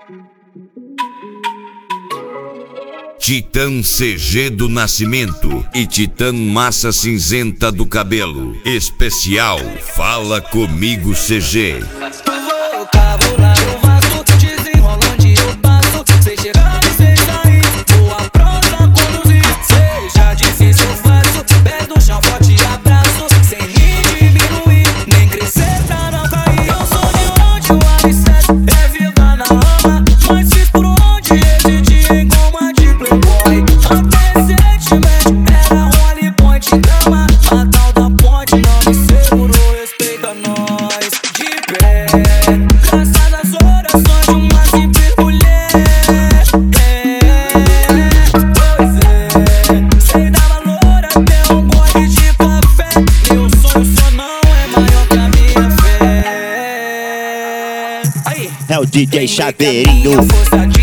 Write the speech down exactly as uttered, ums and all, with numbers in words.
Titã C G do Nascimento e Titã Massa Cinzenta do Cabelo. Especial Fala Comigo C G. É o D J Chaveirinho.